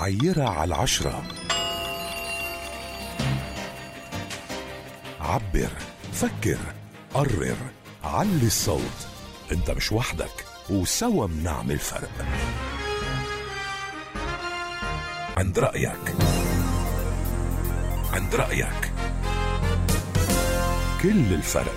عيرة على 10. عبر، فكر، قرر، علي الصوت. انت مش وحدك، وسوا بنعمل فرق. عند رأيك، عند رأيك كل الفرق.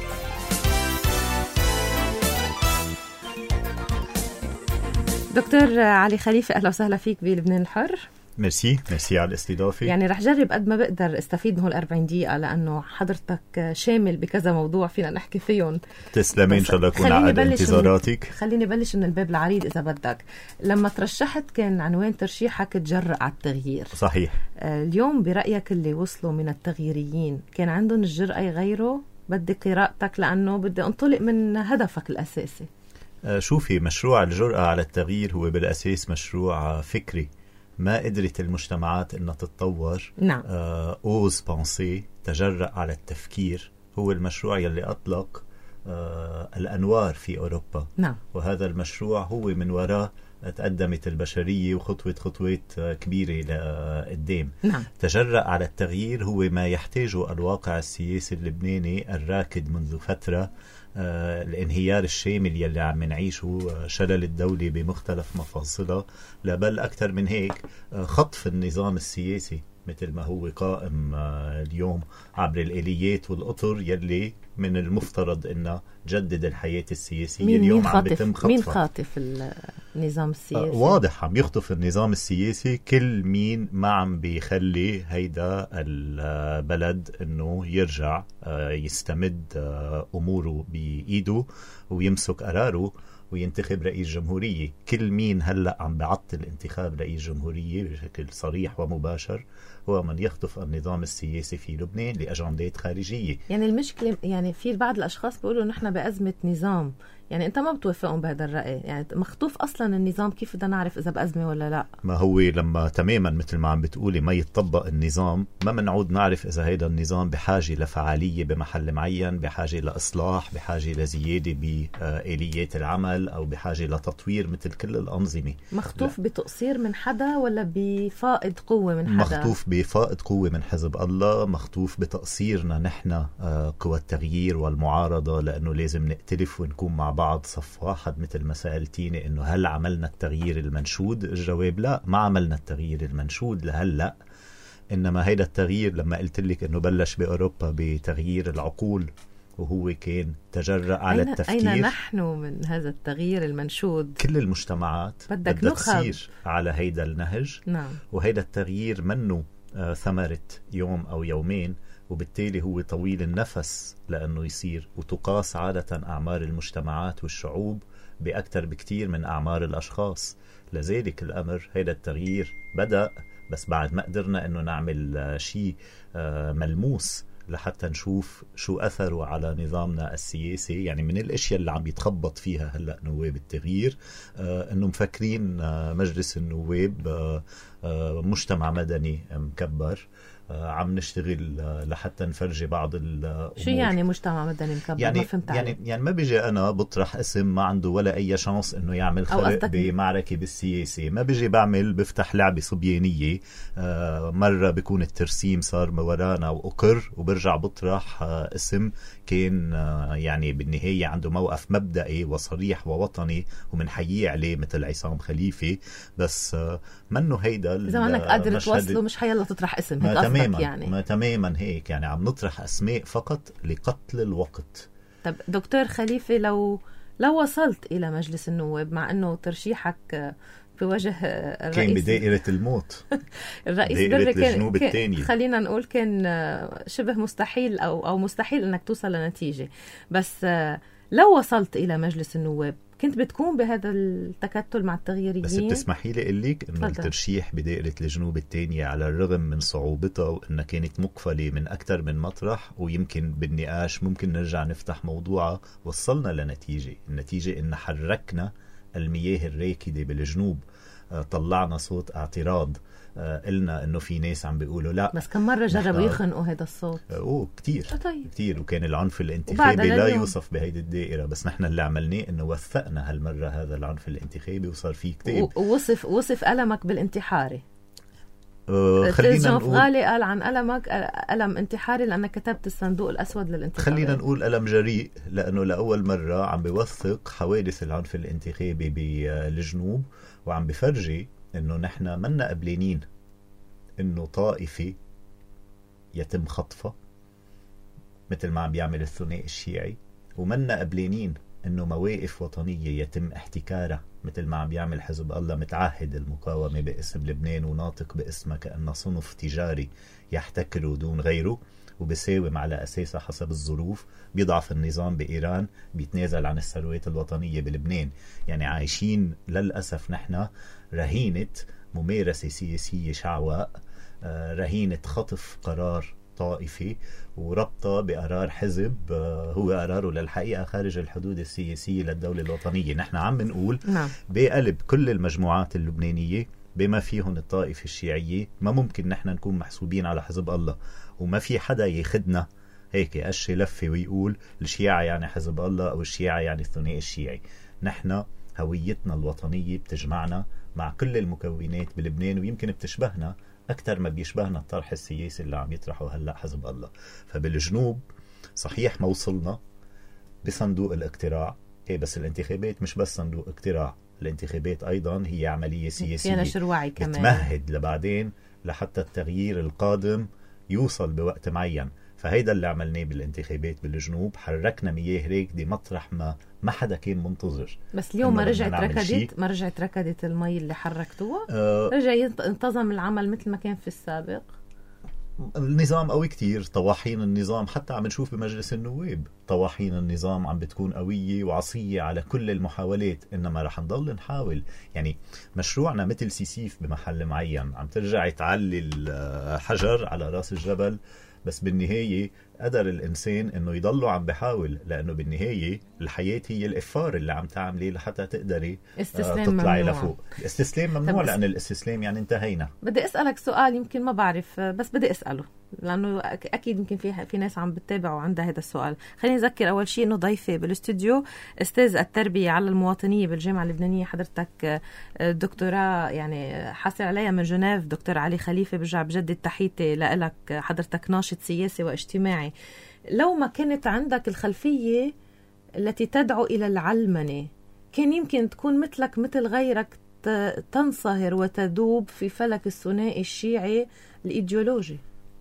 دكتور علي خليفة، أهلا وسهلا فيك بلبنان الحر. ميرسي على الاستضافة. يعني رح جرب قد ما بقدر استفيد من هول 40 دقيقة، لأنه حضرتك شامل بكذا موضوع فينا نحكي فيهم. تسلمي، إن شاء الله أكون عقد انتظاراتك. خليني بلش من الباب العريض إذا بدك. لما ترشحت كان عنوان ترشيحك تجرأ على التغيير. صحيح. اليوم برأيك اللي وصلوا من التغييريين كان عندهم الجرأة يغيروا؟ بدي قراءتك لأنه بدي أنطلق من هدفك الأساسي. شوفي، مشروع الجرأة على التغيير هو بالأساس مشروع فكري. ما قدرت المجتمعات أنها تتطور. نعم. أوز بانسي، تجرأ على التفكير، هو المشروع يلي أطلق الأنوار في أوروبا. نعم. وهذا المشروع هو من وراء تقدمت البشرية خطوات كبيرة لقدام. نعم. تجرأ على التغيير هو ما يحتاجه الواقع السياسي اللبناني الراكد منذ فترة. الانهيار الشامل يلي عم نعيشه، شلل الدولة بمختلف مفاصلها، لا بل أكثر من هيك خطف النظام السياسي مثل ما هو قائم اليوم عبر الآليات والأطر يلي من المفترض أنها تجدد الحياة السياسية. اليوم عم بيتم خطفها. مين خاطف النظام السياسي؟ واضح عم يخطف النظام السياسي كل مين ما عم بيخلي هيدا البلد أنه يرجع يستمد أموره بإيده ويمسك قراره وينتخب رئيس جمهورية. كل مين هلأ عم بعطل انتخاب رئيس جمهورية بشكل صريح ومباشر هو من يخطف النظام السياسي في لبنان لأجندات خارجية. يعني المشكلة، يعني في بعض الأشخاص بيقولوا نحن بأزمة نظام، يعني أنت ما بتوافقهم بهذا الرأي؟ يعني مخطوف أصلا النظام، كيف بدنا نعرف إذا بأزمة ولا لا؟ ما هو لما تماما مثل ما عم بتقولي ما يتطبق النظام، ما منعود نعرف إذا هيدا النظام بحاجة لفعالية بمحل معين، بحاجة لإصلاح، بحاجة لزيادة بآليات العمل، أو بحاجة لتطوير مثل كل الأنظمة. مخطوف بتقصير من حدا ولا بفائض قوة من حدا؟ مخطوف بفائض قوة من حزب الله، مخطوف بتقصيرنا نحن قوى التغيير والمعارضة، لأنه لازم نختلف ونكون مع بعض صف واحد. مثل ما سألتيني إنه هل عملنا التغيير المنشود؟ الجواب لا، ما عملنا التغيير المنشود لهلأ. إنما هيدا التغيير لما قلت لك إنه بلش بأوروبا بتغيير العقول، وهو كان تجرأ على التفكير. أين نحن من هذا التغيير المنشود؟ كل المجتمعات بدها تسير على هيدا النهج. نعم. وهيدا التغيير منه ثمرة يوم أو يومين، وبالتالي هو طويل النفس لأنه يصير. وتقاس عادة أعمار المجتمعات والشعوب بأكثر بكتير من أعمار الأشخاص. لذلك الأمر هيدا التغيير بدأ، بس بعد ما قدرنا أنه نعمل شيء ملموس لحتى نشوف شو أثره على نظامنا السياسي. يعني من الأشياء اللي عم يتخبط فيها هلأ نواب التغيير أنه مفكرين مجلس النواب مجتمع مدني مكبر، عم نشتغل لحتى نفرجي بعض الأمور. شو يعني مجتمع مدني مكبر؟ يعني ما فهمت يعني ما بيجي أنا بطرح اسم ما عنده ولا أي شانس إنه يعمل خلق بمعركة بالسياسة. ما بيجي بفتح لعبة صبيانية، مرة بيكون الترسيم صار ورانا وأقر، وبرجع بطرح اسم كان يعني بالنهاية عنده موقف مبدئي وصريح ووطني ومنحييه عليه مثل عصام خليفة. بس منه هيدا إذا ما انك قادر توصله مش حيلا تطرح اسم. تماما يعني. ما تماما هيك، يعني عم نطرح أسماء فقط لقتل الوقت. طب دكتور خليفة، لو وصلت إلى مجلس النواب، مع أنه ترشيحك في وجه الرئيس كان بدائرة الموت الرئيس دائرة الجنوب الثانية، خلينا نقول كان شبه مستحيل أو مستحيل أنك توصل لنتيجة. بس لو وصلت إلى مجلس النواب كنت بتكون بهذا التكتل مع التغييريين؟ بس بتسمحي لي أقول لك إنه الترشيح بدائرة الجنوب الثانية على الرغم من صعوبتها وإنها كانت مقفلة من أكثر من مطرح، ويمكن بالنقاش ممكن نرجع نفتح موضوعها، وصلنا لنتيجة. النتيجة إن حركنا المياه الراكدة بالجنوب، طلعنا صوت اعتراض، قلنا انه في ناس عم بيقولوا لا. بس كم مرة جربوا يخنقوا هذا الصوت؟ كتير طيب. كتير، وكان العنف الانتخابي لا يوصف بهيدي الدائرة. بس نحن اللي عملناه انه وثقنا هالمرة هذا العنف الانتخابي وصار فيه كتاب. وصف ألمك بالانتحاري. خلينا جوف نقول غالي قال عن ألمك ألم انتحاري لأنك كتبت الصندوق الأسود للانتخابات. خلينا نقول ألم جريء، لأنه لأول مرة عم بيوثق حوادث العنف الانتخابي بالجنوب، وعم بفرجي إنه نحن منا قبلانين إنه طائفة يتم خطفها مثل ما عم بيعمل الثنائي الشيعي، ومنا قبلانين إنه مواقف وطنية يتم احتكارها مثل ما عم بيعمل حزب الله متعهد المقاومة باسم لبنان وناطق باسمها كأنه صنف تجاري يحتكره دون غيره، وبساوم على أساسها حسب الظروف، بيضعف النظام بإيران، بيتنازل عن الثروات الوطنية بلبنان. يعني عايشين للأسف نحن رهينة ممارسة سياسية شعواء، رهينة خطف قرار طائفي وربطه بقرار حزب هو قراره للحقيقة خارج الحدود السياسية للدولة الوطنية. نحن عم نقول بقلب كل المجموعات اللبنانية بما فيهم الطائفة الشيعية ما ممكن نحن نكون محسوبين على حزب الله، وما في حدا يخدنا هيك قشي لفة ويقول الشيعة يعني حزب الله أو الشيعة يعني الثنائي الشيعي. نحن هويتنا الوطنية بتجمعنا مع كل المكونات بلبنان، ويمكن بتشبهنا أكثر ما بيشبهنا الطرح السياسي اللي عم يطرحه هلأ حزب الله. فبالجنوب صحيح ما وصلنا بصندوق الاقتراع، بس الانتخابات مش بس صندوق اقتراع، الانتخابات أيضا هي عملية سياسية بتمهد لبعدين لحتى التغيير القادم يوصل بوقت معين. فهيدا اللي عملناه بالانتخابات بالجنوب، حركنا مياه راكدة مطرح ما حدا كان منتظر. بس اليوم ما رجعت ركدت المي اللي حركتوها، رجع ينتظم العمل مثل ما كان في السابق. النظام قوي كتير، طواحين النظام حتى عم نشوف بمجلس النواب طواحين النظام عم بتكون قوية وعصية على كل المحاولات، إنما رح نضل نحاول. يعني مشروعنا مثل سيسيف بمحل معين، عم ترجع تعلي الحجر على راس الجبل، بس بالنهاية قدر الإنسان إنه يضلوا عم بحاول، لأنه بالنهاية الحياة هي الإفار اللي عم تعملي لحتى تقدري تطلعي لفوق. الاستسلام ممنوع، لأن الاستسلام يعني انتهينا. بدي أسألك سؤال يمكن ما بعرف بس بدي أسأله، لأنه أكيد يمكن في ناس عم بتتابع وعندها هذا السؤال. خليني أذكر أول شيء إنه ضيفي بالاستوديو أستاذ التربية على المواطنية بالجامعة اللبنانية، حضرتك دكتوراه يعني حاصل عليها من جنيف، دكتور علي خليفة. برجع بجدد تحياتي لك، حضرتك ناشط سياسي واجتماعي. لو ما كانت عندك الخلفية التي تدعو إلى العلمنة، كان يمكن تكون مثلك مثل غيرك تنصهر وتذوب في فلك الثنائي الشيعي الإيديولوجي.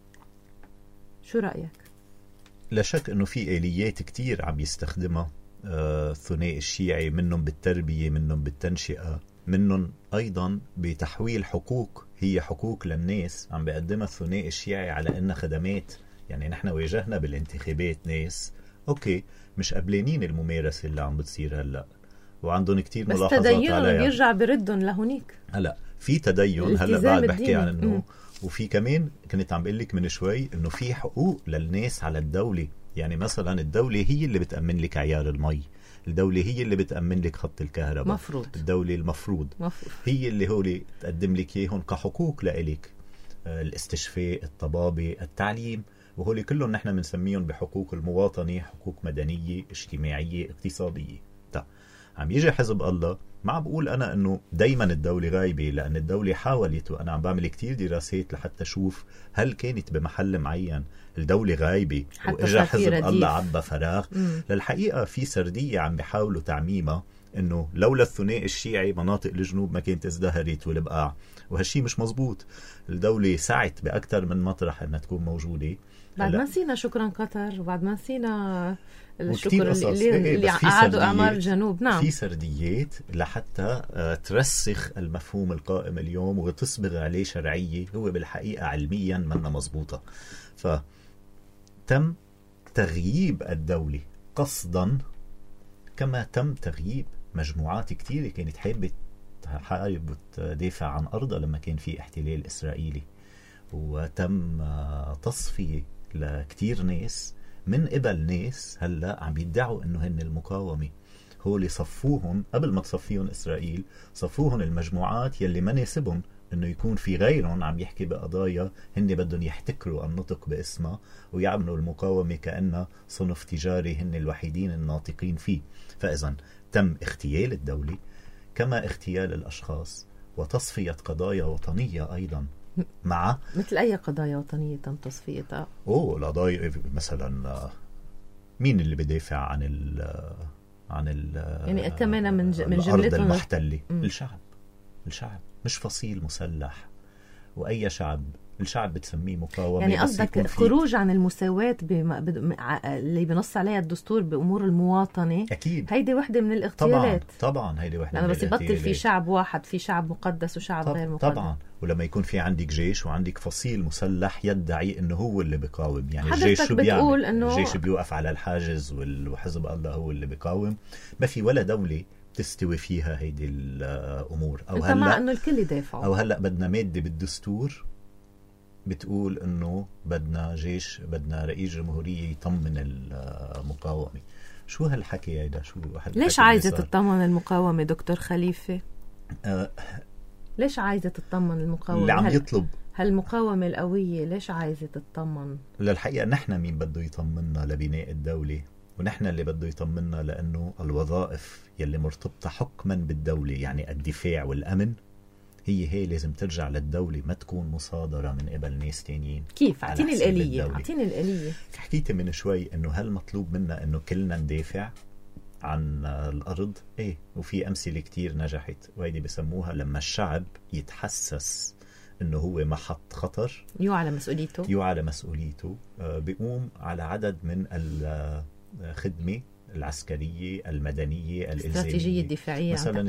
شو رأيك؟ لا شك أنه في آليات كتير عم يستخدمها الثنائي الشيعي، منهم بالتربية، منهم بالتنشئة، منهم أيضا بتحويل حقوق هي حقوق للناس عم بيقدمها الثنائي الشيعي على أنها خدمات. يعني نحن واجهنا بالانتخابات ناس أوكي مش قبلانين الممارسة اللي عم بتصير هلأ، وعندهم كتير ملاحظات عليها، بس تدينهم بيرجع بردهم لهونيك. هلأ في تدين، هلأ بعد بحكي عن أنه وفي كمان كنت عم بقول لك من شوي انه في حقوق للناس على الدولة. يعني مثلا الدولة هي اللي بتأمن لك عيار المي، الدولة هي اللي بتأمن لك خط الكهرباء، الدولة المفروض هي اللي هو تقدم لك اياهم كحقوق لإلك، الاستشفاء، الطبابة، التعليم، وهول كلهم نحن بنسميهم بحقوق المواطنة، حقوق مدنية اجتماعية اقتصادية. عم يجي حزب الله، ما عم بقول أنا أنه دايما الدولة غايبة، لأن الدولة حاولت، وأنا عم بعمل كتير دراسات لحتى أشوف هل كانت بمحل معين الدولة غايبة وإجا حزب الله عبى فراغ. للحقيقة في سردية عم بيحاولوا تعميمها، أنه لولا الثنائي الشيعي مناطق الجنوب ما كانت ازدهرت والبقاع، وهالشي مش مزبوط. الدولة سعت بأكثر من مطرح أنها تكون موجودة. بعد ما نسينا شكرا قطر، وبعد ما نسينا الشكر اللي أعادوا أعمار الجنوب. نعم، في سرديات لحتى ترسخ المفهوم القائم اليوم وتصبغ عليه شرعية هو بالحقيقة علميا منا مزبوطة. فتم تغييب الدولة قصدا، كما تم تغييب مجموعات كتيرة كانت حابة تحارب وتدافع عن أرضها لما كان في احتلال إسرائيلي، وتم تصفية لكتير ناس من قبل ناس هلأ عم يدعوا انه هن المقاومة. هو اللي صفوهم قبل ما تصفيهم إسرائيل، صفوهم المجموعات يلي ما ناسبهم انه يكون في غيرهم عم يحكي بقضايا هن بدهم يحتكروا النطق باسمها، ويعملوا المقاومة كأنها صنف تجاري هن الوحيدين الناطقين فيه. فإذا تم اغتيال الدولة كما اغتيال الأشخاص، وتصفية قضايا وطنية أيضا مع مثل أي قضايا وطنية تم تصفيتها؟ القضايا مثلا مين اللي بدافع عن يعني كمان من الأرض جملتهم المحتلة؟ الشعب مش فصيل مسلح. وأي الشعب بتسميه مقاومة. يعني قصدك خروج عن المساواة اللي بنص عليها الدستور بأمور المواطنة. أكيد هيدي وحدة من الاغتيالات. طبعا هيدي وحدة لأنه من بس الاغتيالات. يبطل في شعب واحد، في شعب مقدس وشعب غير مقدس. طبعا. ولما يكون في عندك جيش وعندك فصيل مسلح يدعي انه هو اللي بيقاوم، يعني الجيش شو بيعمل؟ الجيش بيوقف على الحاجز وحزب الله هو اللي بيقاوم. ما في ولا دولة تستوي فيها هيدي الامور. او هلا مع انه الكل يدافعوا. او هلا بدنا مادة بالدستور بتقول انه بدنا جيش، بدنا رئيس جمهورية يطمن المقاومة. شو هالحكي هيدا؟ ليش عايزة تطمن المقاومة دكتور خليفة؟ ليش عايزة تطمن المقاومة؟ اللي عم يطلب هالمقاومة القوية ليش عايزة تطمن؟ للحقيقة نحن مين بده يطمننا لبناء الدولة، ونحن اللي بده يطمننا لأنه الوظائف يلي مرتبطة حكما بالدولة، يعني الدفاع والأمن، هي لازم ترجع للدولة، ما تكون مصادرة من قبل ناس تانيين. كيف؟ اعطيني الآلية. حكيت من شوي انه هل مطلوب منا انه كلنا ندافع عن الأرض؟ ايه، وفي أمثلة كتير نجحت، وهيدي بسموها لما الشعب يتحسس انه هو محط خطر، يوعى على مسؤوليته، بيقوم على عدد من الخدمة العسكرية المدنية الإلزامية، الاستراتيجية الدفاعية. مثلا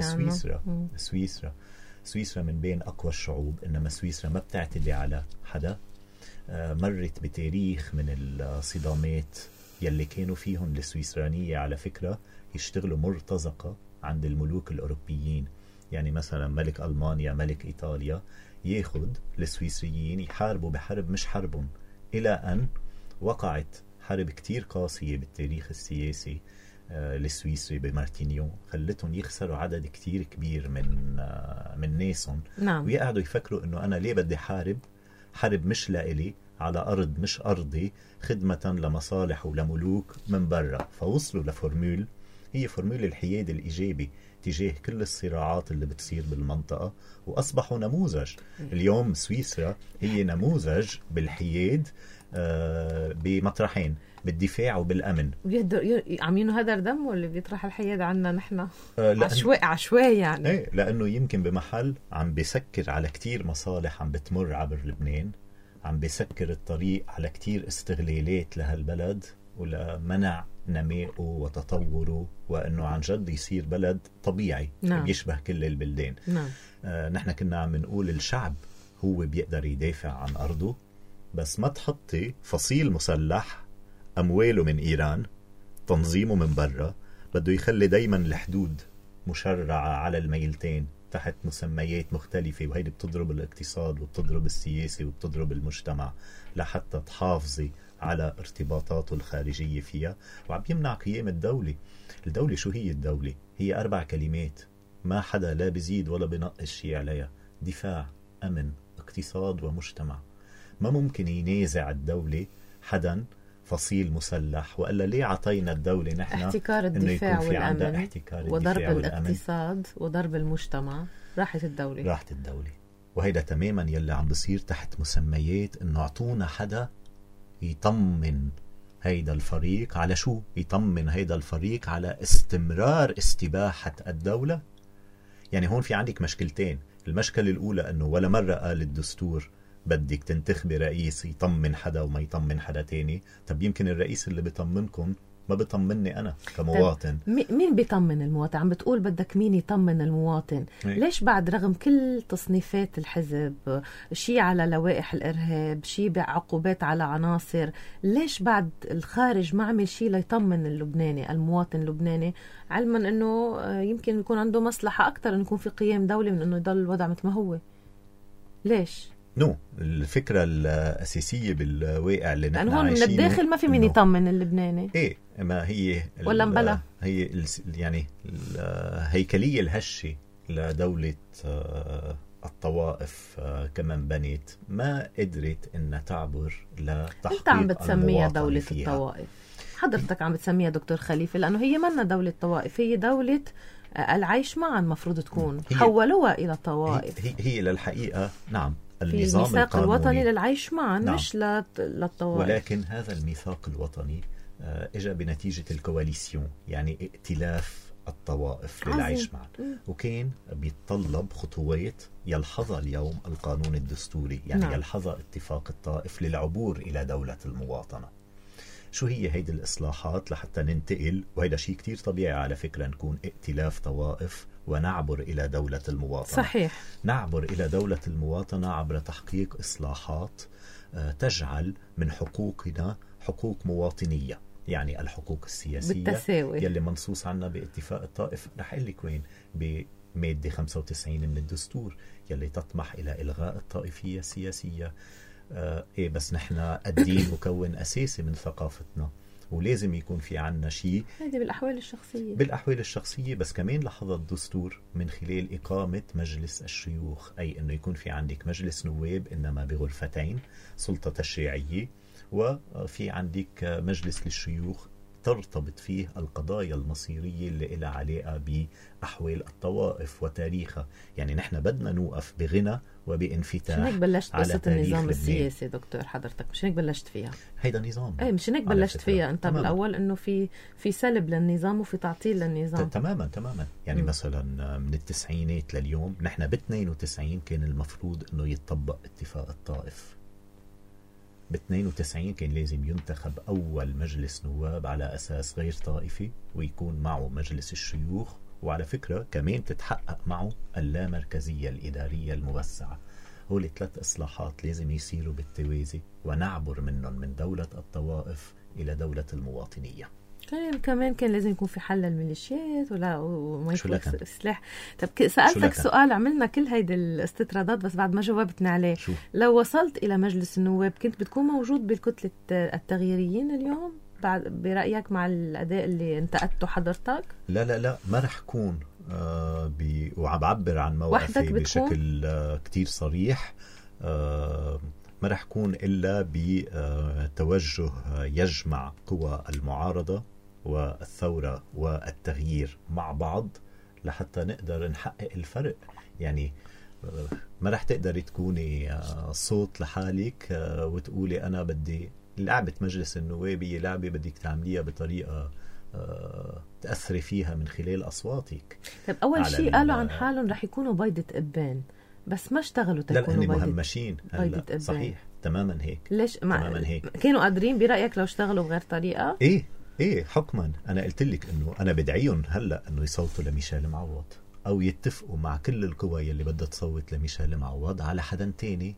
سويسرا من بين أقوى الشعوب، إنما سويسرا ما بتعتدي على حدا. مرت بتاريخ من الصدامات يلي كانوا فيهم السويسرانية على فكرة يشتغلوا مرتزقة عند الملوك الأوروبيين. يعني مثلا ملك ألمانيا، ملك إيطاليا ياخد السويسريين يحاربوا بحرب مش حربهم، إلى أن وقعت حرب كتير قاسية بالتاريخ السياسي السويسري بمارتينيو، خلتهم يخسروا عدد كتير كبير من ناسهم. نعم. ويقعدوا يفكروا انه انا ليه بدي حرب مش لإلي على ارض مش ارضي، خدمة لمصالح ولملوك من برا. فوصلوا لفورمول، هي فورمول الحياد الايجابي تجاه كل الصراعات اللي بتصير بالمنطقة، واصبحوا نموذج. اليوم سويسرا هي نموذج بالحياد بمطرحين، بالدفاع وبالأمن. عاملينه هدر دم واللي بيطرح الحياد عنا نحن عشوائي يعني. ايه، لأنه يمكن بمحل عم بيسكر على كتير مصالح عم بتمر عبر لبنان، عم بيسكر الطريق على كتير استغلالات لهالبلد ولمنع نمائه وتطوره، وأنه عن جد يصير بلد طبيعي. نعم. بيشبه كل البلدان. نعم. نحن كنا عم نقول الشعب هو بيقدر يدافع عن أرضه، بس ما تحطي فصيل مسلح أمواله من إيران، تنظيمه من برا، بده يخلي دايما الحدود مشرعة على الميلتين تحت مسميات مختلفة، وهيدي بتضرب الاقتصاد وبتضرب السياسة وبتضرب المجتمع، لحتى تحافظي على ارتباطاته الخارجية فيها، وعم يمنع قيام الدولة. الدولة شو هي الدولة؟ هي 4 كلمات، ما حدا لا بزيد ولا بنقص شيء عليها: دفاع، أمن، اقتصاد، ومجتمع. ما ممكن ينازع الدولة حدا فصيل مسلح، وإلا ليه عطينا الدولة نحن احتكار الدفاع والأمن وضرب والأمن الاقتصاد وضرب المجتمع؟ راحت الدولة. وهيدا تماما يلي عم بصير تحت مسميات انه اعطونا حدا يطمن هيدا الفريق. على شو يطمن هيدا الفريق؟ على استمرار استباحة الدولة. يعني هون في عندك مشكلتين. المشكلة الأولى أنه ولا مرة قال الدستور بدك تنتخبي رئيس يطمن حدا وما يطمن حدا تاني. طب يمكن الرئيس اللي بيطمنكم ما بيطمني أنا كمواطن. مين بيطمن المواطن؟ عم بتقول بدك مين يطمن المواطن. ليش بعد رغم كل تصنيفات الحزب، شيء على لوائح الإرهاب، شيء بعقوبات على عناصر، ليش بعد الخارج ما عمل شيء ليطمن اللبناني، المواطن اللبناني، علما أنه يمكن يكون عنده مصلحة أكتر أن يكون في قيام دولي من أنه يضل الوضع مثل ما هو؟ ليش؟ الفكرة الأساسية بالواقع اللي نحن عايشينه، من الداخل ما في مين يطمن اللبناني. إيه، ما هي ولا مبلا هي يعني الهيكلية الهشة لدولة الطوائف كمان بنيت، ما قدرت إنها تعبر لتحقيق. أنت عم بتسميها دولة الطوائف، حضرتك عم بتسميها دكتور خليفة، لأنه هي منا دولة طوائف، هي دولة العيش معا المفروض تكون حولوها إلى طوائف. هي للحقيقة نعم في النظام الميثاق القانوني الوطني للعيش معا، نعم. مش للطوائف. ولكن هذا الميثاق الوطني اجى بنتيجة الكواليسيون، يعني ائتلاف الطوائف للعيش معا، وكان بيتطلب خطوات يلحظها اليوم القانون الدستوري، يعني نعم. يلحظها اتفاق الطائف للعبور إلى دولة المواطنة. شو هي هيدي الإصلاحات لحتى ننتقل، وهذا شيء كتير طبيعي على فكرة، نكون ائتلاف طوائف ونعبر إلى دولة المواطنة. صحيح. نعبر إلى دولة المواطنة عبر تحقيق إصلاحات تجعل من حقوقنا حقوق مواطنية، يعني الحقوق السياسية بالتساوي يلي منصوص عنها باتفاق الطائف. رح أقول لك وين، بمادة 95 من الدستور يلي تطمح إلى إلغاء الطائفية السياسية. إيه بس نحن الدين مكون أساسي من ثقافتنا، ولازم يكون في عنا شيء هذه بالأحوال الشخصية. بالأحوال الشخصية، بس كمان لحظ الدستور من خلال إقامة مجلس الشيوخ، أي أنه يكون في عندك مجلس نواب إنما بغرفتين، سلطة تشريعية، وفي عندك مجلس للشيوخ ترتبط فيه القضايا المصيرية اللي لها علاقة بأحوال الطوائف وتاريخها. يعني نحن بدنا نوقف بغنى وبانفتاح. مش هيك بلشت قصة النظام لبنان. السياسي دكتور حضرتك، مش هيك بلشت فيها؟ هيدا نظام. ايه مش هيك بلشت فيها انت تماماً. بالاول انه في سلب للنظام وفي تعطيل للنظام. تماما. يعني مثلا من التسعينات لليوم، نحن ب92 كان المفروض انه يتطبق اتفاق الطائف. ب92 كان لازم ينتخب أول مجلس نواب على أساس غير طائفي، ويكون معه مجلس الشيوخ، وعلى فكرة كمان تتحقق معه اللامركزية الإدارية الموسعة. هول 3 إصلاحات لازم يصيروا بالتوازي، ونعبر منهم من دولة الطوائف إلى دولة المواطنية. كمان كان لازم يكون في حل الميليشيات وما يكون سلاح. طب سألتك سؤال، عملنا كل هيدي الاستطرادات بس بعد ما جاوبتنا عليه. لو وصلت إلى مجلس النواب كنت بتكون موجود بالكتلة التغييريين اليوم برأيك مع الأداء اللي انتقدته حضرتك؟ لا ما رح كون وعم بعبر عن موقفي بشكل كتير صريح. ما رح كون إلا بتوجه يجمع قوى المعارضة والثورة والتغيير مع بعض لحتى نقدر نحقق الفرق. يعني ما رح تقدري تكوني صوت لحالك وتقولي أنا بدي لعبة مجلس النوابية لعبة بدك تعمليها بطريقة تأثري فيها من خلال أصواتك. طيب أول شيء قالوا عن حالهم رح يكونوا بيضة إبان، بس ما اشتغلوا تكونوا بيضة مهمشين. صحيح تماما هيك. ليش تماما هيك كانوا قادرين برأيك لو اشتغلوا بغير طريقة؟ ايه حكما انا قلت لك انه انا بدعيهم هلا انه يصوتوا لميشيل معوض، او يتفقوا مع كل القوى اللي بدها تصوت لميشيل معوض على حدا تاني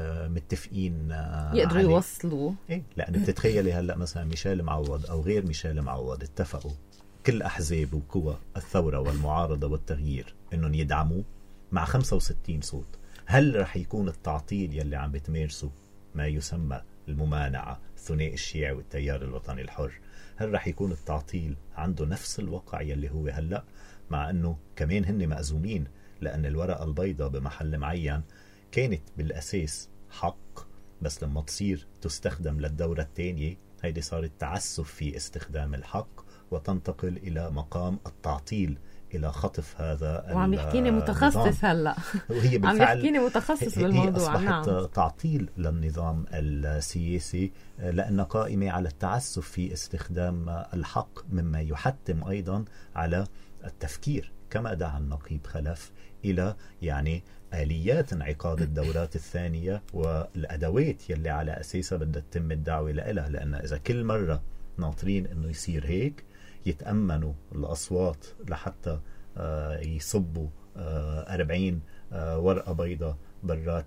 متفقين يقدروا يوصلوا. لأن بتتخيلي هلا مثلا ميشيل معوض او غير ميشيل معوض اتفقوا كل احزاب وقوى الثورة والمعارضة والتغيير انهم يدعموا مع 65 صوت، هل رح يكون التعطيل يلي عم بتمارسه ما يسمى الممانعة الثنائي الشيعي والتيار الوطني الحر، هل رح يكون التعطيل عنده نفس الوقع يلي هو هلأ؟ مع أنه كمان هن مأزومين، لأن الورقة البيضاء بمحل معين كانت بالأساس حق، بس لما تصير تستخدم للدورة الثانية هيدي صارت تعسف في استخدام الحق وتنتقل إلى مقام التعطيل، إلى خطف هذا. وعم يحكيني متخصص هلا وهي عم يحكيني متخصص بالموضوع. هي أصبحت تعطيل للنظام السياسي لأنها قائمة على التعسف في استخدام الحق، مما يحتم أيضا على التفكير كما دعا النقيب خلف إلى يعني آليات انعقاد الدورات الثانية والأدوات يلي على أساسها بدها تتم الدعوة لها. لأن إذا كل مرة ناطرين إنه يصير هيك يتأمنوا الأصوات لحتى يصبوا 40 ورقة بيضاء برات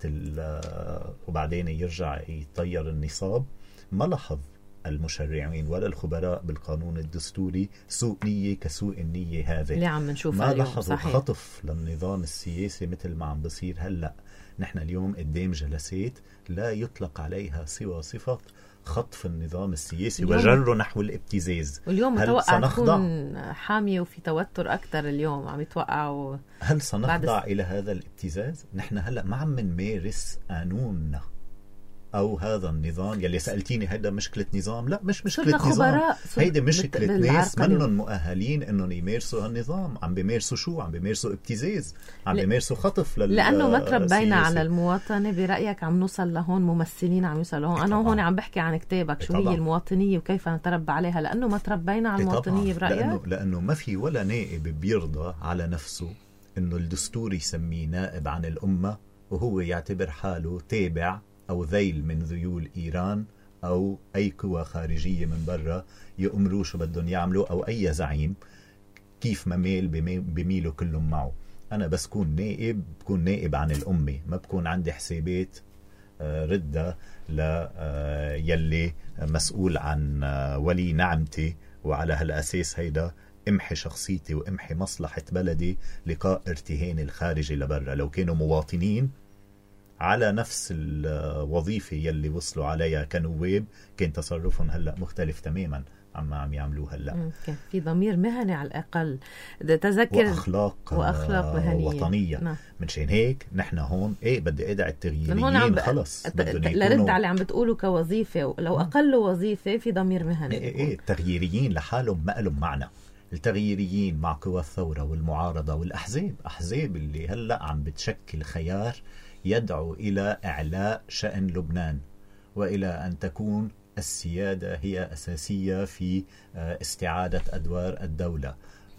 وبعدين يرجع يطير النصاب، ما لاحظ المشرعين ولا الخبراء بالقانون الدستوري سوء نية كسوء النية هذا اللي عم نشوفها ما لاحظوا خطف للنظام السياسي مثل ما عم بصير هلأ. نحن اليوم قدام جلسات لا يطلق عليها سوى صفة خطف النظام السياسي وجره نحو الابتزاز. واليوم متوقع تكون حامية وفي توتر أكتر. اليوم عم يتوقعوا هل سنخضع إلى هذا الابتزاز؟ نحن هلأ ما عم نمارس قانوننا، أو هذا النظام يلي سألتيني هيدا مشكلة نظام؟ لا، مش مشكلة صرنا نظام، خبراء. هيدا مشكلة ناس بالعرقلة. منهم مؤهلين انهم يمارسوا هالنظام. عم بيمارسوا شو؟ عم بيمارسوا ابتزاز، عم بيمارسوا خطف لأنه ما تربينا سياسي. على المواطنة. برأيك عم نوصل لهون، ممثلين عم يوصلوا لهون. أنا هون عم بحكي عن كتابك، شو هي المواطنية وكيف نتربى عليها، لأنه ما تربينا على المواطنية. برأيك؟ لأنه ما في ولا نائب بيرضى على نفسه انه الدستور يسميه نائب عن الأمة وهو يعتبر حاله تابع أو ذيل من ذيول إيران أو أي قوى خارجية من برا يأمروا شو بدهم يعملوا، أو أي زعيم كيف ما ميل بميلوا كلهم معه. أنا بس كون نائب، بكون نائب عن الأمة، ما بكون عندي حسابات ردة يلي مسؤول عن ولي نعمتي، وعلى هالأساس هيدا امحي شخصيتي وامحي مصلحة بلدي لقاء ارتهان الخارجي لبرا. لو كانوا مواطنين على نفس الوظيفة يلي وصلوا عليها كنواب، كان تصرفهم هلأ مختلف تماما عما عم يعملوه هلأ. كان في ضمير مهني على الأقل، تذكر، وأخلاق مهنية وطنية. نعم. منشان هيك نحن هون بدي أدعي التغييريين خلص لرد على عم بتقولوا كوظيفة، لو أقلوا وظيفة في ضمير مهني. التغييريين لحالهم ما لهم معنى. التغييريين مع قوى الثورة والمعارضة والأحزاب، أحزاب اللي هلأ عم بتشكل خيار يدعو إلى إعلاء شأن لبنان وإلى أن تكون السيادة هي أساسية في استعادة أدوار الدولة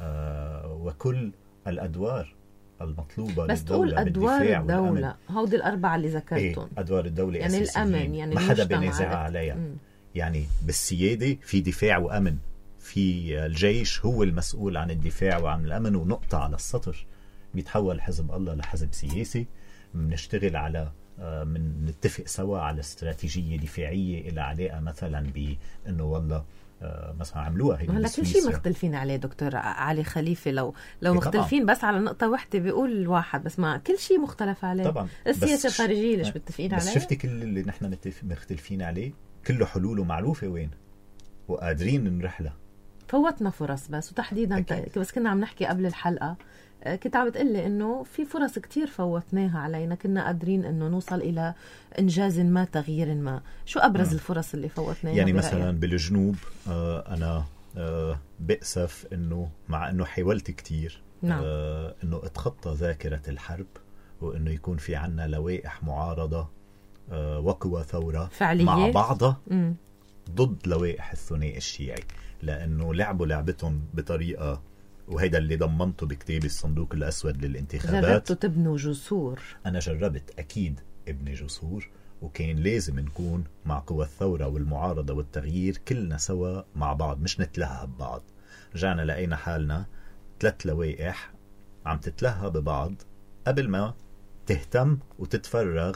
وكل الأدوار المطلوبة بس للدولة. تقول أدوار الدولة، هودي الأربعة اللي ذكرتهم. أدوار الدولة يعني أساسيين، الأمن، يعني ما حدا بينازع عليها. يعني بالسيادة في دفاع وأمن، في الجيش هو المسؤول عن الدفاع وعن الأمن، ونقطة على السطر. بيتحول حزب الله لحزب سياسي، بنشتغل على نتفق سوا على استراتيجية دفاعية إلى علاقة مثلا بأنه والله مثلا عملوها هيك. هلا كل شيء مختلفين عليه دكتور علي خليفة. لو مختلفين بس على نقطة واحدة بيقول واحد، بس ما كل شيء مختلف عليه. طبعا السياسة الخارجية ليش متفقين عليه؟ بس شفتي كل اللي نحن مختلفين عليه كله حلوله معروفة وين وقادرين نرحلها. فوتنا فرص بس، وتحديدا بس كنا عم نحكي قبل الحلقة، كنت عم بتقلي انه في فرص كتير فوتناها علينا، كنا قادرين انه نوصل الى انجاز ما، تغيير ما. شو ابرز الفرص اللي فوتناها؟ يعني مثلا بالجنوب انا بأسف انه مع انه حاولت كتير انه اتخطى ذاكرة الحرب، وانه يكون في عنا لوائح معارضة وقوى ثورة فعلية مع بعضها ضد لوائح الثنائي الشيعي، لانه لعبوا لعبتهم بطريقة، وهيدا اللي ضمنته بكتابي الصندوق الأسود للانتخابات. جربتوا تبنوا جسور؟ أنا جربت أكيد ابني جسور، وكان لازم نكون مع قوى الثورة والمعارضة والتغيير كلنا سوا مع بعض، مش نتلهى ببعض. رجعنا لقينا حالنا 3 لوائح عم تتلهى ببعض قبل ما تهتم وتتفرغ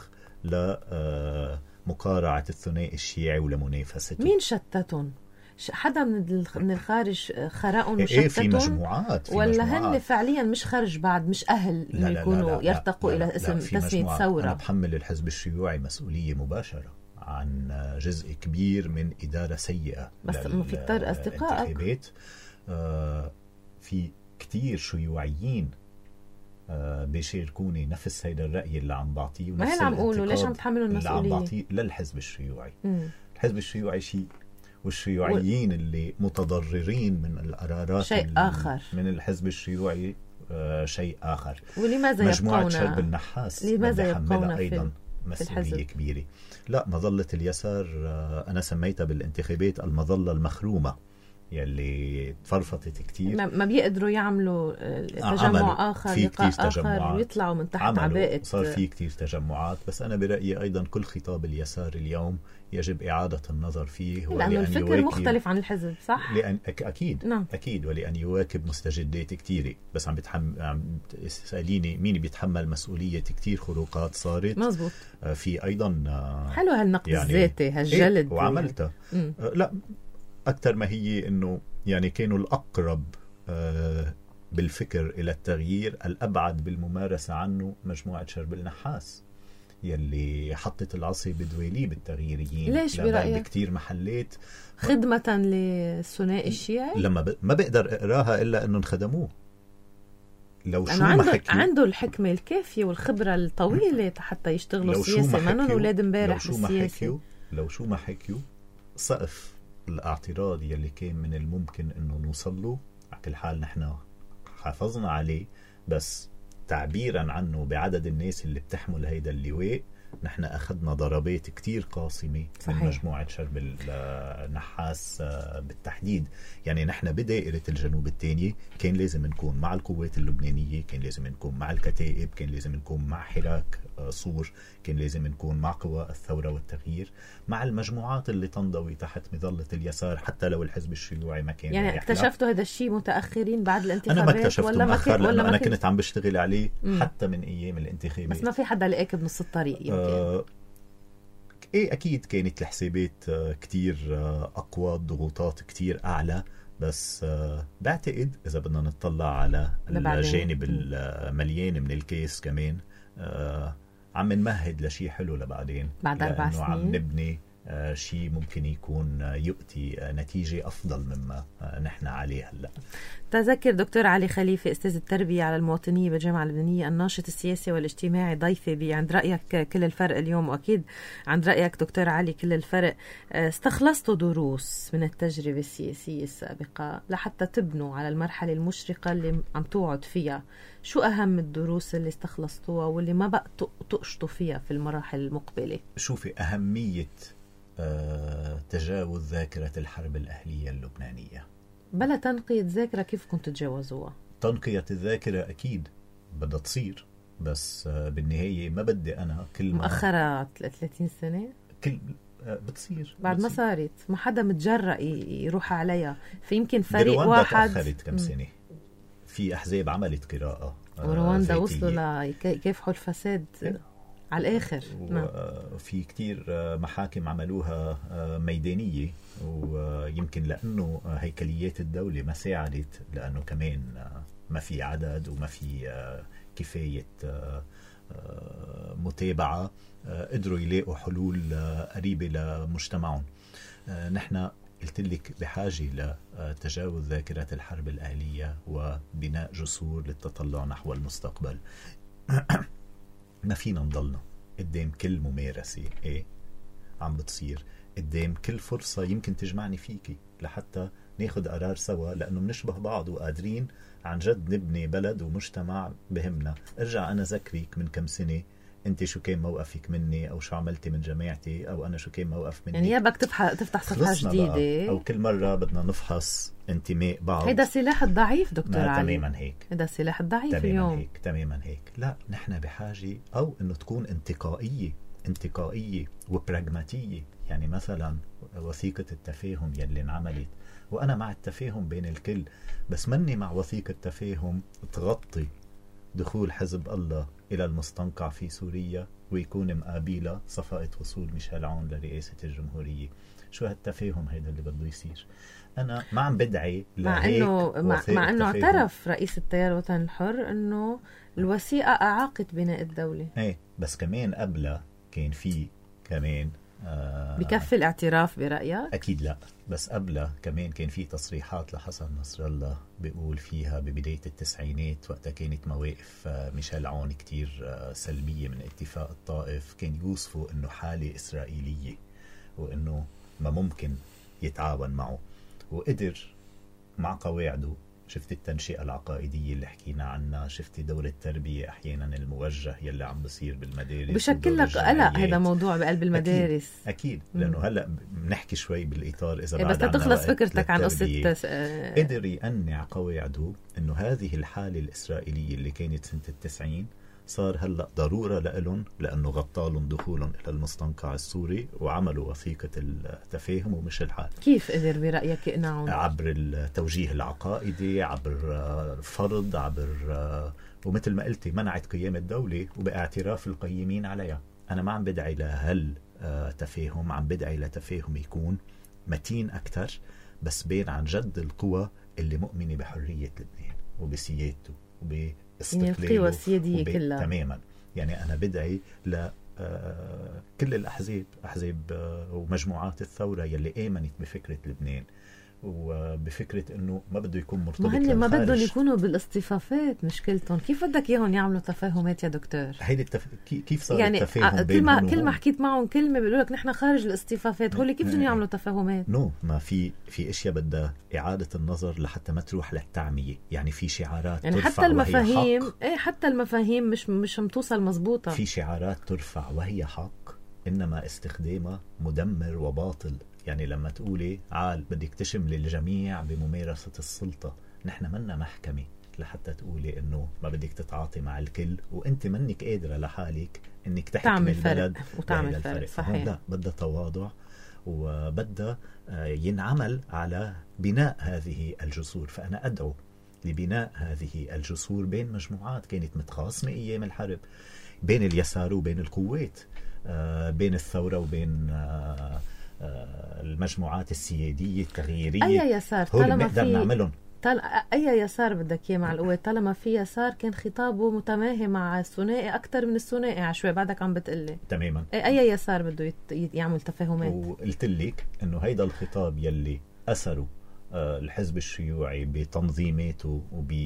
لمقارعة الثنائي الشيعي ولمنافسته. مين شتتهم؟ حدا من الخارج خرقهم وشتتهم؟ في مجموعات، ولا هن فعليا مش خرج بعد، مش أهل إنه يكونوا يرتقوا إلى اسم تسمية ثورة؟ أنا بحمل الحزب الشيوعي مسؤولية مباشرة عن جزء كبير من إدارة سيئة. بس في كتار أصدقائك في كتير شيوعيين بيشاركوني نفس هيدا الرأي اللي عم بعطيه، ما هل عم قولوا ليش عم تحملوا المسؤولية اللي عم بعطيه للحزب الشيوعي. الحزب الشيوعي شيء، والشيوعيين اللي متضررين من القرارات شيء آخر، من الحزب الشيوعي شيء آخر. ولماذا مجموعة شرب النحاس لماذا يبقون أيضا مسؤولية كبيرة. لا، مظلة اليسار أنا سميتها بالانتخابات المظلة المخرومة، يلي تفرفطت كتير، ما بيقدروا يعملوا تجمع آخر، لقاء آخر، ويطلعوا من تحت عباءة. صار في كتير تجمعات. بس أنا برأيي أيضا كل خطاب اليسار اليوم يجب إعادة النظر فيه، لأنه الفكر مختلف عن الحزب، صح؟ أكيد نعم. أكيد، ولأن يواكب مستجدات كتيرة. بس عم تسأليني مين بيتحمل مسؤولية كتير خروقات صارت. مزبوط. في أيضا حلو هالنقد الذاتي، هالجلد وعملتها. لا، أكثر ما هي إنه يعني كانوا الأقرب بالفكر إلى التغيير، الأبعد بالممارسة عنه مجموعة شرب النحاس يلي حطت العصي بدويلي بالتغييريين. ليش برأيك؟ بكتير محلات خدمة للثنائي الشيعي. لما ما بقدر اقراها إلا إنه انخدموه، لو شو ما حكي عنده الحكمة الكافية والخبرة الطويلة حتى يشتغلوا السياسة، ما نون أولاد امبارح بالسياسة. لو شو ما حكيوا سقف الاعتراض يلي كان من الممكن انه نوصل له، على كل حال نحن حافظنا عليه، بس تعبيرا عنه بعدد الناس اللي بتحمل هيدا اللواء نحن أخذنا ضربات كتير قاسمة من مجموعة شرب النحاس بالتحديد. يعني نحن بدائرة الجنوب الثانية كان لازم نكون مع القوات اللبنانية، كان لازم نكون مع الكتائب، كان لازم نكون مع حراك صور، كان لازم نكون مع قوى الثورة والتغيير، مع المجموعات اللي تنضوي تحت مظلة اليسار، حتى لو الحزب الشيوعي ما كان. يعني اكتشفتوا هذا الشيء متأخرين بعد الانتخابات؟ أنا ما اكتشفته مؤخر، لأنه أنا كنت عم بشتغل عليه حتى من أيام الانتخابات، بس ما في حدا لقاك بنص الطريق. ايه اكيد كانت الحسابات كتير اقوى، الضغوطات كتير اعلى، بس بعتقد اذا بدنا نطلع على الجانب المليان من الكيس كمان عم نمهد لشيء حلو لبعدين، بعد 4 سنين عم نبني شيء ممكن يكون يؤتي نتيجة أفضل مما نحن عليه هلأ. تذكر دكتور علي خليفة، أستاذ التربية على المواطنية بالجامعة اللبنانية، الناشط السياسي والاجتماعي، ضيفي عند رأيك كل الفرق اليوم، وأكيد عند رأيك دكتور علي كل الفرق. استخلصتوا دروس من التجربة السياسية السابقة لحتى تبنوا على المرحلة المشرقة اللي عم توعد فيها. شو أهم الدروس اللي استخلصتوها واللي ما بقى تقشطوا فيها في المراحل المقبلة؟ شوفي، أهمية تجاوز ذاكرة الحرب الأهلية اللبنانية بلا تنقية ذاكرة. كيف كنت تتجاوزوها؟ تنقية الذاكرة أكيد بدها تصير، بس بالنهاية ما بدي أنا كل مؤخرة 30 سنة بتصير بعد ما صارت، ما حدا متجرأ يروح عليها. في يمكن فريق واحد تأخرت كم سنة، في أحزاب عملت قراءة، ورواندا وصلوا ليكافحوا الفساد على الآخر. وفي كتير محاكم عملوها ميدانية، ويمكن لأنه هيكليات الدولة ما ساعدت، لأنه كمان ما في عدد وما في كفاية متابعة، قدروا يلاقوا حلول قريبة لمجتمعهم. نحن قلت لك بحاجة لتجاوز ذاكرة الحرب الأهلية وبناء جسور للتطلع نحو المستقبل. ما فينا نضلنا قدام كل ممارسة عم بتصير، قدام كل فرصة يمكن تجمعني فيكي لحتى ناخد قرار سوا، لأنه منشبه بعض وقادرين عن جد نبني بلد ومجتمع بهمنا. ارجع أنا ذكريك من كم سنة، انت شو كان موقفك مني، او شو عملتي من جماعتي، او انا شو كان موقف مني. يعني يا بدك تفتح صفحة جديدة، او كل مرة بدنا نفحص انتماء بعض. هيدا السلاح الضعيف دكتور علي. تماما هيك، هيدا السلاح الضعيف اليوم. تماما هيك. لا، نحن بحاجة او انه تكون انتقائية وبراغماتية. يعني مثلا وثيقة التفاهم يلي انعملت، وانا مع التفاهم بين الكل، بس مني مع وثيقة تفاهم تغطي دخول حزب الله إلى المستنقع في سوريا ويكون مقابلة صفقة وصول ميشيل عون لرئاسة الجمهورية. شو هالتفاهم هيدا اللي بده يصير؟ أنا ما عم بدعي مع إنه اعترف رئيس التيار الوطني الحر إنه الوثيقة أعاقت بناء الدولة. إيه، بس كمان قبلها كان في كمان بكفي الاعتراف برأيك؟ أكيد لا، بس قبلها كمان كان في تصريحات لحسن نصر الله بيقول فيها ببداية التسعينات، وقتها كانت مواقف ميشيل عون كتير سلبية من اتفاق الطائف، كان يوصفوا انه حالة إسرائيلية وانه ما ممكن يتعاون معه، وقدر مع قواعده. شفت التنشئة العقائدية اللي حكينا عنها، شفت دور التربية أحيانا الموجه يلي عم بصير بالمدارس، بشكل لك قلق هذا موضوع بقلب المدارس. أكيد لأنه هلأ بنحكي شوي بالإطار إذا بس تخلص فكرتك عن قصة قدر يقنع قواعده أنه هذه الحالة الإسرائيلية اللي كانت سنة 90 صار هلأ ضرورة لهم، لأنه غطالهم دخولهم إلى المستنقع السوري وعملوا وثيقة التفاهم ومش الحال. كيف قدر برأيك يقنعهم؟ عبر التوجيه العقائدي، عبر فرض، عبر ومثل ما قلتي منعت قيام الدولة وباعتراف القيمين عليها. أنا ما عم بدعي لهل تفاهم، عم بدعي لتفاهم يكون متين أكتر، بس بين عن جد القوى اللي مؤمنة بحرية لبنان وبسيادته القوى والسيادية كلها. تماما. يعني أنا بدعي ل كل الأحزاب، أحزاب ومجموعات الثورة يلي آمنت بفكرة لبنان وبفكرة انه ما بده يكون مرتبط ما هن ما بدهم للخارج. يكونوا بالاصطفافات مشكلتهم. كيف بدك اياهم يعملوا تفاهمات يا دكتور؟ هيدي كيف صار يعني التفاهم كل ما بينهم حكيت معهم كلمه بيقولوا لك نحن خارج الاصطفافات. هول كيف بدهم يعملوا تفاهمات؟ ما في اشياء بدها اعاده النظر لحتى ما تروح للتعميه. يعني في شعارات يعني ترفع حتى المفاهيم وهي حق. حتى المفاهيم مش متوصل مزبوطه. في شعارات ترفع وهي حق، انما استخدامها مدمر وباطل. يعني لما تقولي عال بدك تشمل الجميع بممارسه السلطه، نحن منا محكمه لحتى تقولي انه ما بدك تتعاطي مع الكل وانت منك قادره لحالك انك تحكمي البلد وتعمل فرق. صحيح. لا، بدها تواضع وبدها ينعمل على بناء هذه الجسور. فأنا أدعو لبناء هذه الجسور بين مجموعات كانت متخاصمة أيام الحرب، بين اليسار وبين القوات، بين الثورة وبين المجموعات السيادية التغييرية. أي يسار طالما نقدر نعملهم. أي يسار بدك إياه مع القوات، طالما في يسار كان خطابه متماهي مع الثنائي أكتر من الثنائي. عشوائي بعدك عم بتقلي تماما. أي يسار بده يعمل تفاهمات. وقلت لك إنه هيدا الخطاب يلي أثره الحزب الشيوعي بتنظيماته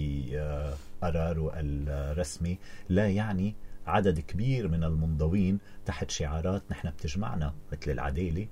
وبقراره الرسمي لا يعني عدد كبير من المنضوين تحت شعارات نحن بتجمعنا مثل العدالة،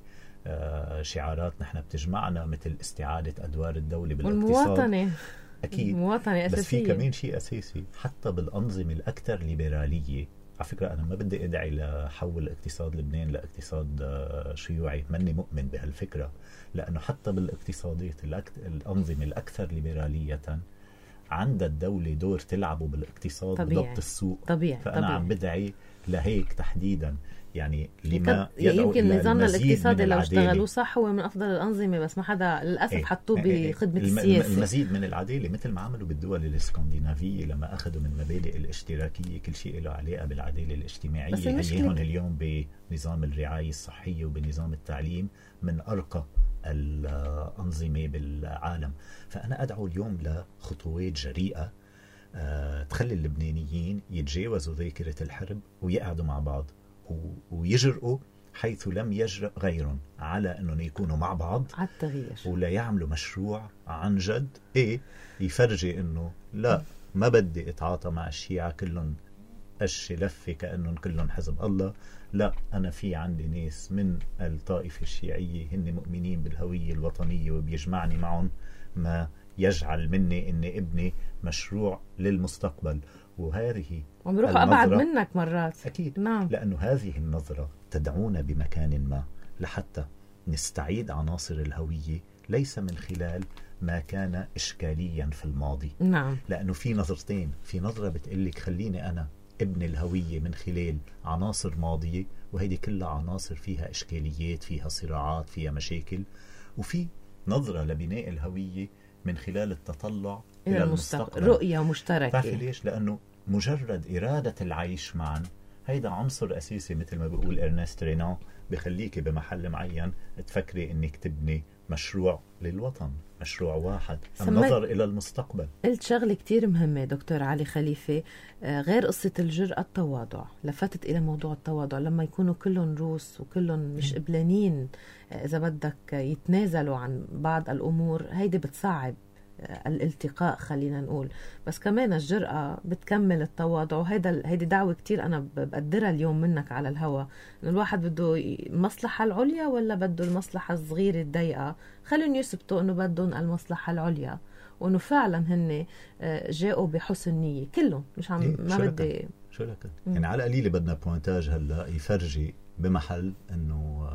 شعارات نحن بتجمعنا مثل استعادة أدوار الدولة بالاقتصاد والمواطنة. أكيد المواطنة أساسية. بس في كمان شيء أساسي حتى بالأنظمة الأكثر ليبرالية. على فكرة أنا ما بدي أدعي لحول اقتصاد لبنان لاقتصاد شيوعي، ماني مؤمن بهالفكرة، لأنه حتى بالاقتصادات الأنظمة الأكثر ليبرالية عند الدولة دور تلعبه بالاقتصاد بضبط السوق. فأنا عم بدعي لهيك تحديدا. يعني لما يمكن نظامنا الاقتصادي لو اشتغلوا صح هو من أفضل الأنظمة، بس ما حدا للأسف حطوه بخدمة السياسة. المزيد من العدالة مثل ما عملوا بالدول الاسكندنافية لما أخذوا من مبادئ الاشتراكية كل شيء له علاقة بالعدالة الاجتماعية. هيهم اليوم بنظام الرعاية الصحية وبنظام التعليم من أرقى الأنظمة بالعالم. فأنا أدعو اليوم لخطوات جريئة تخلي اللبنانيين يتجاوزوا ذاكرة الحرب ويقعدوا مع بعض ويجرؤوا حيث لم يجرؤ غيرهم على أنهم يكونوا مع بعض على التغيير، ولا يعملوا مشروع عن جد يفرجي أنه لا ما بدي أتعاطى مع الشيعة كلهم قش لفة كأنهم كلهم حزب الله. لا، أنا في عندي ناس من الطائفة الشيعية هن مؤمنين بالهوية الوطنية وبيجمعني معهم ما يجعل مني إن ابني مشروع للمستقبل. وهذه وبروحوا أبعد منك مرات. أكيد. نعم. لأنه هذه النظرة تدعونا بمكان ما لحتى نستعيد عناصر الهوية ليس من خلال ما كان إشكاليا في الماضي. نعم. لأنه في نظرتين، في نظرة بتقلك خليني أنا ابني الهوية من خلال عناصر ماضية وهيدي كلها عناصر فيها إشكاليات، فيها صراعات، فيها مشاكل. وفي نظرة لبناء الهوية من خلال التطلع إلى المستقبل، رؤية مشتركة. تعرفي ليش؟ لأنه مجرد إرادة العيش معا هيدا عنصر أساسي مثل ما بيقول إرنست رينان بخليكي بمحل معين تفكري إنك تبني مشروع للوطن، مشروع واحد، النظر إلى المستقبل. قلت شغلة كتير مهمة دكتور علي خليفة، غير قصة الجرأة التواضع. لفتت إلى موضوع التواضع لما يكونوا كلهم روس وكلهم مش قبلانين إذا بدك يتنازلوا عن بعض الأمور، هيدي بتصعب الالتقاء خلينا نقول. بس كمان الجرأة بتكمل التواضع، وهيدي دعوة كتير أنا بقدرها اليوم منك على الهوا. إن الواحد بده المصلحة العليا ولا بده المصلحة الصغيرة الضيقة؟ خليهم يثبتوا إنه بدهم المصلحة العليا وإنه فعلا هن جاءوا بحسن نية كلهم. مش عم ما بدي شو لك يعني على قليل بدنا بوينتاج هلا يفرجي بمحل إنه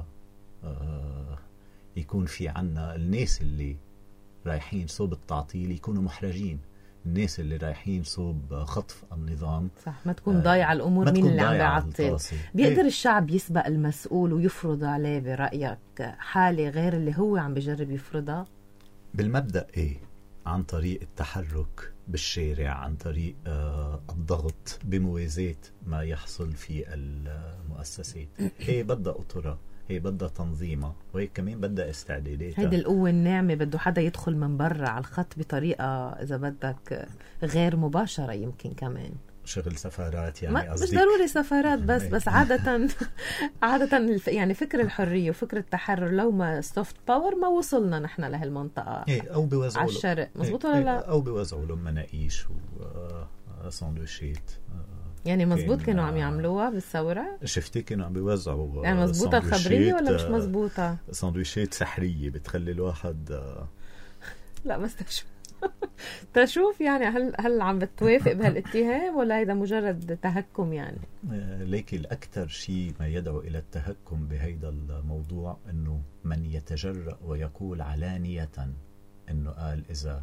يكون في عنا الناس اللي رايحين صوب التعطيل يكونوا محرجين، الناس اللي رايحين صوب خطف النظام صح، ما تكون ضايعة الأمور. مين اللي عم بيعطل؟ بيقدر الشعب يسبق المسؤول ويفرض عليه برأيك حالة غير اللي هو عم بيجرب يفرضها؟ بالمبدأ عن طريق التحرك بالشارع، عن طريق الضغط بموازاة ما يحصل في المؤسسات. بدها أطرة، هي بدها تنظيمها، وهي كمان بدها استعدادات. هيدي القوة الناعمة بده حدا يدخل من برا على الخط بطريقة إذا بدك غير مباشرة يمكن كمان. شغل سفارات يعني مش قصدي ضروري سفارات بس عادة يعني فكر الحرية وفكر التحرر لو ما سوفت باور ما وصلنا نحن لهالمنطقة. أو بيوزعوا على الشرق مزبوط ولا لا؟ أو بيوزعوا لهم مناقيش وساندويشات. يعني مزبوط كانوا عم يعملوها بالثورة؟ شفتي كانوا عم بيوزعوا يعني مزبوطة الخبرية ولا مش مزبوطة؟ ساندويشات سحرية بتخلي الواحد لا بس تشوف يعني هل عم بتوافق بهالاتهام ولا هيدا مجرد تهكم يعني؟ لكن الأكثر شيء ما يدعو إلى التهكم بهيدا الموضوع أنه من يتجرأ ويقول علانية أنه قال إذا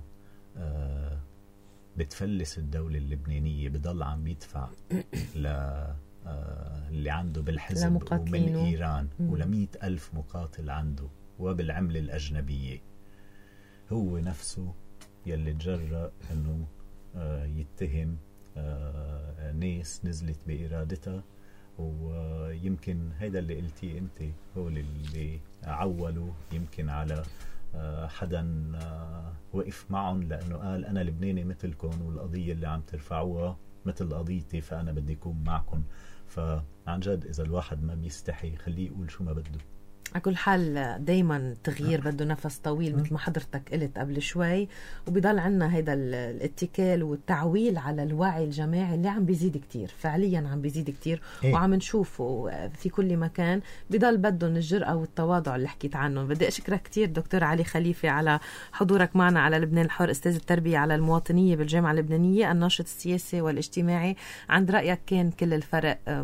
بتفلس الدولة اللبنانية بضل عم يدفع اللي عنده بالحزب ومن إيران ول100,000 مقاتل عنده وبالعملة الأجنبية، هو نفسه يلي تجرأ أنه يتهم ناس نزلت بإرادتها. ويمكن هيدا اللي قلتيه أنت، هو اللي عولوا يمكن على حدا وقف معهم لأنه قال أنا لبناني مثلكم والقضية اللي عم ترفعوها مثل قضيتي فأنا بدي أكون معكم. فعن جد إذا الواحد ما بيستحي خليه يقول شو ما بده. على كل حال دايما تغيير بده نفس طويل مثل ما حضرتك قلت قبل شوي، وبيضل عنا هيدا الاتكال والتعويل على الوعي الجماعي اللي عم بيزيد كتير، فعليا عم بيزيد كتير وعم نشوفه في كل مكان. بيضل بدهم الجرأة والتواضع اللي حكيت عنهم. بدي أشكرك كتير دكتور علي خليفة على حضورك معنا على لبنان الحر، أستاذ التربية على المواطنية بالجامعة اللبنانية، الناشط السياسي والاجتماعي. عند رأيك كان كل الفرق